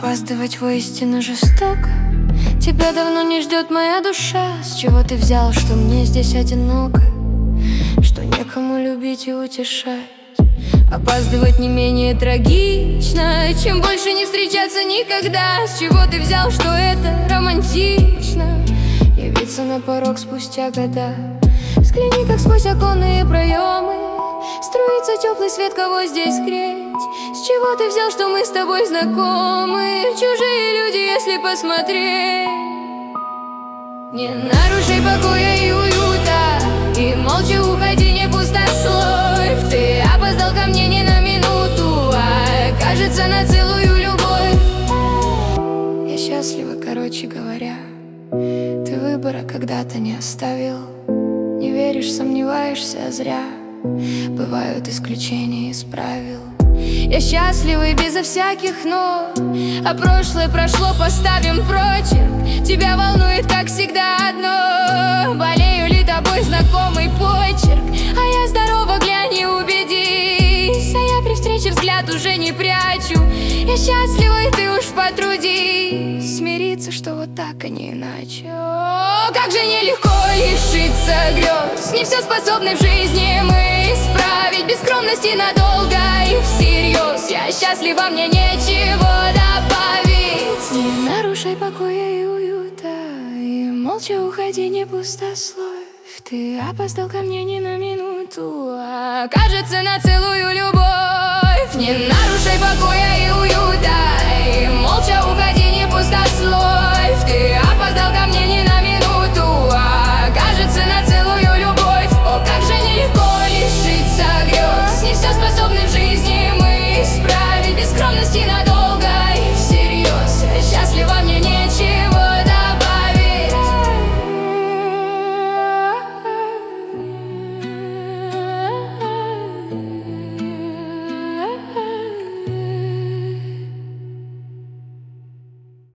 Опаздывать воистину жестоко. Тебя давно не ждет моя душа. С чего ты взял, что мне здесь одиноко, что некому любить и утешать? Опаздывать не менее трагично, чем больше не встречаться никогда. С чего ты взял, что это романтично? Явиться на порог спустя года. Взгляни, как сквозь оконные проемы струится теплый свет, кого здесь греть? С чего ты взял, что мы с тобой знакомы? Чужие люди, если посмотреть. Не нарушай покоя и уюта, и молча уходи, не пустословь. Ты опоздал ко мне не на минуту, а кажется, на целую любовь. Я счастлива, короче говоря. Ты выбора когда-то не оставил. Не веришь, сомневаешься зря. Бывают исключения из правил. Я счастлива и безо всяких «но», а прошлое прошло, поставим прочерк. Тебя волнует, как всегда, одно: болею ли тобой знакомый почерк? А я здорова, глянь и убедись. А я при встрече взгляд уже не прячу. Я счастлива, и ты уж потрудись смириться, что вот так, а не иначе. О, как же нелегко лишиться грез. Не все способны в жизни мы исправить. Без скромности надолго и всерьез. Я счастлива, мне нечего добавить. Не нарушай покоя и уюта, и молча уходи, не пустословь. Ты опоздал ко мне не на минуту, а кажется, на целую любовь. Не нарушай покоя